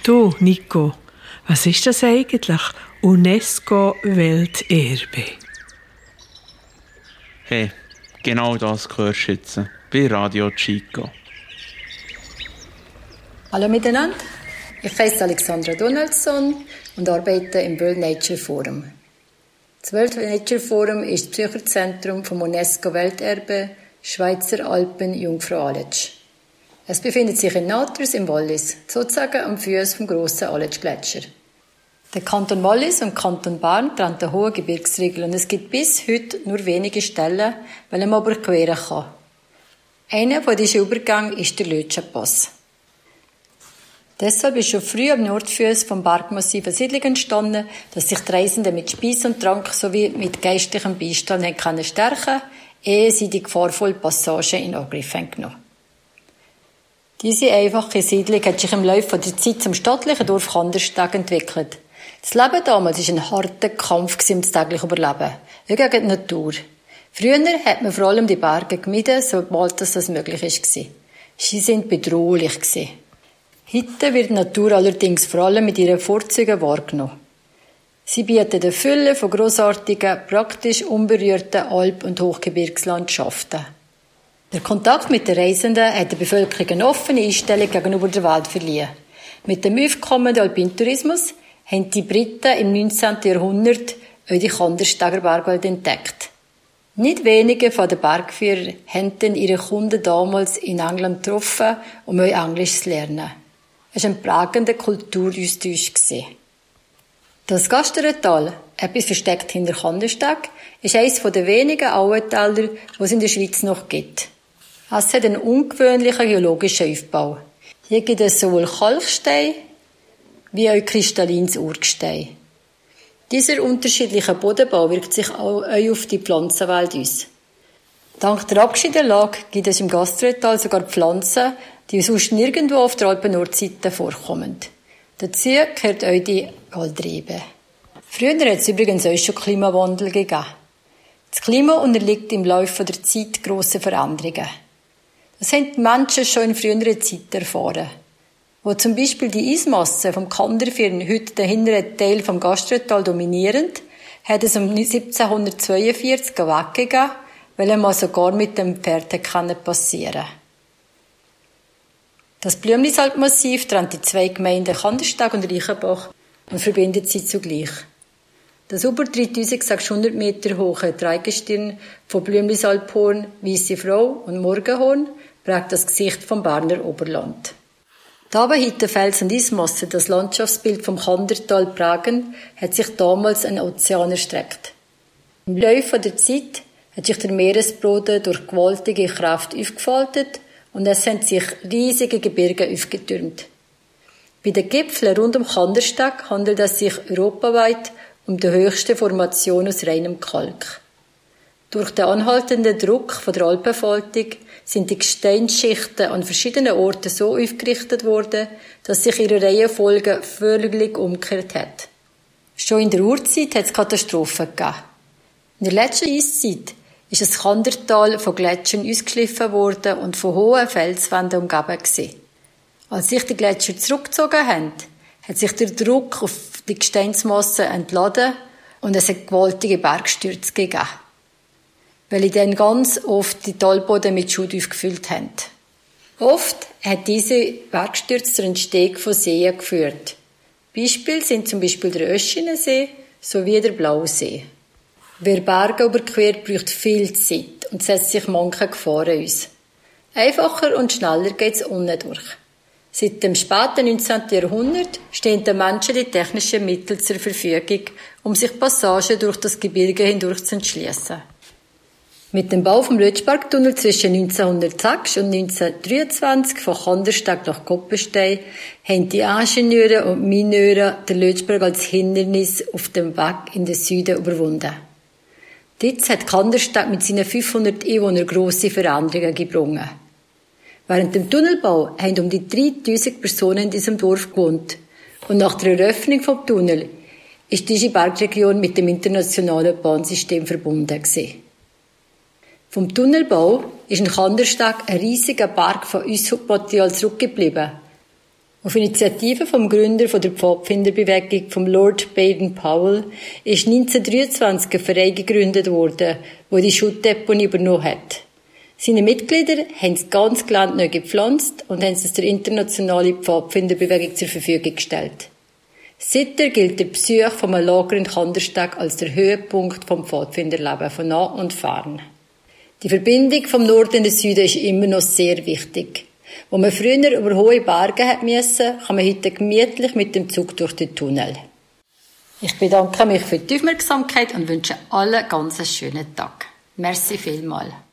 Du, Nico, was ist das eigentlich? UNESCO-Welterbe. Hey, genau das hörst du jetzt bei Radio Chico. Hallo miteinander, ich heiße Alexandra Donaldson und arbeite im World Nature Forum. Das World Nature Forum ist das Besucherzentrum vom UNESCO-Welterbe Schweizer Alpen Jungfrau Aletsch. Es befindet sich in Natrus im Wallis, sozusagen am Fuß vom grossen Aletsch-Gletscher. Der Kanton Wallis und Kanton Bern trennen den hohen Gebirgsriegel und es gibt bis heute nur wenige Stellen, weil man aber queren kann. Einer von diesen Übergängen ist der Lötschenpass. Deshalb ist schon früh am Nordfuss vom Bergmassiv eine Siedlung entstanden, dass sich die Reisenden mit Speis und Trank sowie mit geistlichem Beistand stärken konnten, ehe sie die gefahrvolle Passage in Angriff genommen. Diese einfache Siedlung hat sich im Laufe der Zeit zum stattlichen Dorf Kandersteg entwickelt. Das Leben damals war ein harter Kampf um das tägliche Überleben, wie gegen die Natur. Früher hat man vor allem die Berge gemieden, sobald das möglich war. Sie waren bedrohlich. Heute wird die Natur allerdings vor allem mit ihren Vorzügen wahrgenommen. Sie bietet eine Fülle von grossartigen, praktisch unberührten Alp- und Hochgebirgslandschaften. Der Kontakt mit den Reisenden hat der Bevölkerung eine offene Einstellung gegenüber der Welt verliehen. Mit dem aufkommenden Alpintourismus haben die Briten im 19. Jahrhundert auch die Kandersteger Bergwelt entdeckt. Nicht wenige von den Bergführern haben ihre Kunden damals in England getroffen, um auch Englisch zu lernen. Es war ein prägender Kulturaustausch. Das Gasterental, etwas versteckt hinter Kandersteg, ist eines der wenigen Auentäler, die es in der Schweiz noch gibt. Es hat einen ungewöhnlichen geologischen Aufbau. Hier gibt es sowohl Kalkstein wie auch kristallines Urgestein. Dieser unterschiedliche Bodenbau wirkt sich auch auf die Pflanzenwelt aus. Dank der Abschiedelage gibt es im Gasterental sogar Pflanzen, die sonst nirgendwo auf der Alpen-Nordseite vorkommen. Dazu gehört auch die Waldrebe. Früher hat es übrigens auch schon Klimawandel gegeben. Das Klima unterliegt im Laufe der Zeit grossen Veränderungen. Das haben die Menschen schon in früheren Zeiten erfahren. Wo zum Beispiel die Eismassen vom Kanderfirn heute den hinteren Teil vom Gasterental dominieren, hat es um 1742 weggegeben, weil man sogar mit dem Pferd passieren konnte. Das Blümlisalpmassiv trennt die zwei Gemeinden Kandersteg und Reichenbach und verbindet sie zugleich. Das über 3600 Meter hohe Dreigestirn von Blümlisalphorn, Weisse Frau und Morgenhorn prägt das Gesicht vom Berner Oberland. Dabei heute Fels und Eismassen das Landschaftsbild vom Kandertal prägen, hat sich damals ein Ozean erstreckt. Im Laufe der Zeit hat sich der Meeresboden durch gewaltige Kraft aufgefaltet und es haben sich riesige Gebirge aufgetürmt. Bei den Gipfeln rund um Kandersteg handelt es sich europaweit um die höchste Formation aus reinem Kalk. Durch den anhaltenden Druck von der Alpenfaltung sind die Gesteinsschichten an verschiedenen Orten so aufgerichtet worden, dass sich ihre Reihenfolge völlig umgekehrt hat. Schon in der Urzeit hat es Katastrophen gegeben. In der letzten Eiszeit ist das Kandertal von Gletschern ausgeschliffen worden und von hohen Felswänden umgeben gewesen. Als sich die Gletscher zurückgezogen haben, hat sich der Druck auf die Gesteinsmasse entladen und es hat gewaltige Bergstürze gegeben, weil dann ganz oft die Talboden mit Schutt aufgefüllt haben. Oft hat diese Bergstürze zur Entstehung von Seen geführt. Beispiele sind zum Beispiel der Öschinensee sowie der Blaue See. Wer Berge überquert, braucht viel Zeit und setzt sich manche Gefahren aus. Einfacher und schneller geht es unten durch. Seit dem späten 19. Jahrhundert stehen den Menschen die technischen Mittel zur Verfügung, um sich Passagen durch das Gebirge hindurch zu entschliessen. Mit dem Bau vom Lötschbergtunnel zwischen 1906 und 1923 von Kandersteg nach Koppenstein haben die Ingenieure und Mineure den Lötschberg als Hindernis auf dem Weg in den Süden überwunden. Jetzt hat Kandersteg mit seinen 500 Einwohnern grosse Veränderungen gebracht. Während dem Tunnelbau haben um die 3000 Personen in diesem Dorf gewohnt. Und nach der Eröffnung vom Tunnel ist diese Bergregion mit dem internationalen Bahnsystem verbunden gewesen. Vom Tunnelbau ist in Kandersteg ein riesiger Berg von Eishockmaterial zurückgeblieben. Auf Initiative vom Gründer der Pfadfinderbewegung, vom Lord Baden-Powell, ist 1923 ein Verein gegründet worden, der die Schuttdeponie übernommen hat. Seine Mitglieder haben das ganze Gelände neu gepflanzt und haben es der internationalen Pfadfinderbewegung zur Verfügung gestellt. Seither gilt der Besuch von einem Lager in Kandersteg als der Höhepunkt vom Pfadfinderlebens von nah und fern. Die Verbindung vom Norden in den Süden ist immer noch sehr wichtig. Wo man früher über hohe Berge hat müssen, kann man heute gemütlich mit dem Zug durch den Tunnel. Ich bedanke mich für die Aufmerksamkeit und wünsche allen ganz einen schönen Tag. Merci vielmals.